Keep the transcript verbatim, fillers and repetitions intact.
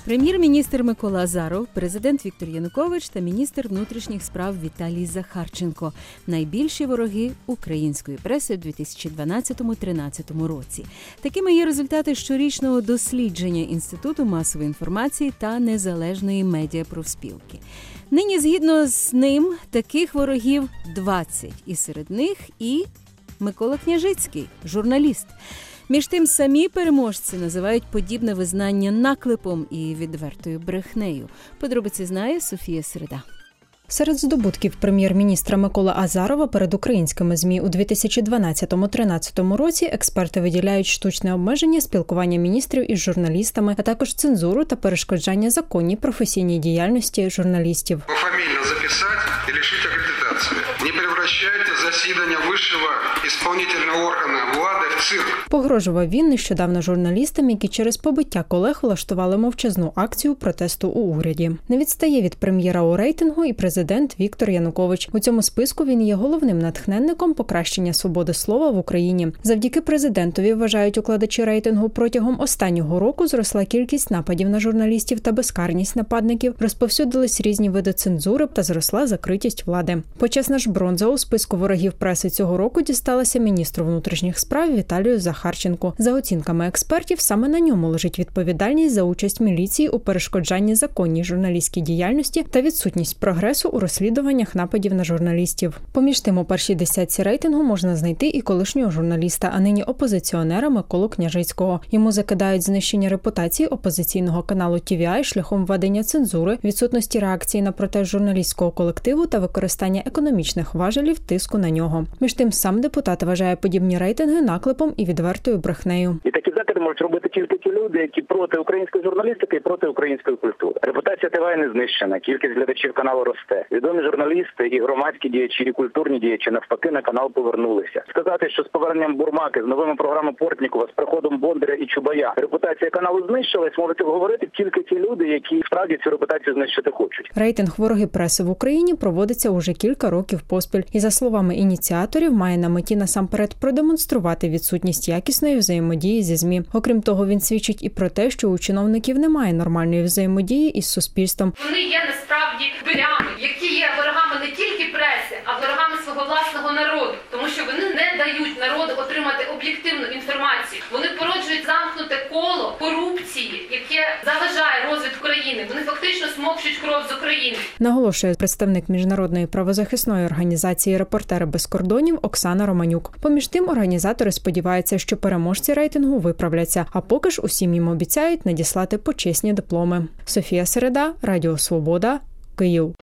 Прем'єр-міністр Микола Азаров, президент Віктор Янукович та міністр внутрішніх справ Віталій Захарченко – найбільші вороги української преси у дві тисячі дванадцятому-тринадцятому році. Такими є результати щорічного дослідження Інституту масової інформації та незалежної медіапрофспілки. Нині, згідно з ним, таких ворогів двадцять, і серед них і Микола Княжицький, журналіст. Між тим, самі переможці називають подібне визнання наклепом і відвертою брехнею. Подробиці знає Софія Середа. Серед здобутків прем'єр-міністра Миколи Азарова перед українськими ЗМІ у дві тисячі дванадцятому-тринадцятому році експерти виділяють штучне обмеження спілкування міністрів із журналістами, а також цензуру та перешкоджання законній професійній діяльності журналістів. Пофамільно записати і лишити акредитації. Не перевращайте засідання вищого виконавчого органу влади в цирк. Погрожував він нещодавно журналістам, які через побиття колег влаштували мовчазну акцію протесту у уряді. Не відстає від прем'єра у рейтингу і президент Президент Віктор Янукович. У цьому списку він є головним натхненником покращення свободи слова в Україні. Завдяки президентові, вважають укладачі рейтингу, протягом останнього року зросла кількість нападів на журналістів та безкарність нападників, розповсюдились різні види цензури та зросла закритість влади. Почесна ж бронза у списку ворогів преси цього року дісталася міністру внутрішніх справ Віталію Захарченку. За оцінками експертів, саме на ньому лежить відповідальність за участь міліції у перешкоджанні законній журналістській діяльності та відсутність прогресу у розслідуваннях нападів на журналістів. Поміж тим, у першій десятці рейтингу можна знайти і колишнього журналіста, а нині опозиціонера Миколу Княжицького. Йому закидають знищення репутації опозиційного каналу Ті Ві Ай шляхом введення цензури, відсутності реакції на протест журналістського колективу та використання економічних важелів тиску на нього. Між тим, сам депутат вважає подібні рейтинги наклепом і відвертою брехнею. І такі закиди можуть робити тільки ті люди, які проти української журналістики і проти української культури. Репутація Ті Ві Ай не знищена, кількість глядачів каналу росте. Відомі журналісти і громадські діячі, і культурні діячі навпаки на канал повернулися. Сказати, що з поверненням Бурмаки, з новими програмами Портнікова, з приходом Бондаря і Чубая репутація каналу знищилась, можуть говорити тільки ті люди, які справді цю репутацію знищити хочуть. Рейтинг «Вороги преси в Україні» проводиться уже кілька років поспіль. І за словами ініціаторів, має на меті насамперед продемонструвати відсутність якісної взаємодії зі ЗМІ. Окрім того, він свідчить і про те, що у чиновників немає нормальної взаємодії із суспільством. Вони є насправді пилями, які є ворогами не тільки преси, а ворогами свого власного народу, тому що вони не дають народу отримати об'єктивну інформацію. Вони породжують замкнуте коло корупції, яке заважає розвитку країни. Вони фактично смокчуть кров з України. Наголошує представник міжнародної правозахисної організації «Репортери без кордонів» Оксана Романюк. Поміж тим, організатори сподіваються, що переможці рейтингу виправляться, а поки ж усім їм обіцяють надіслати почесні дипломи. Софія Середа, Радіо Свобода, Київ.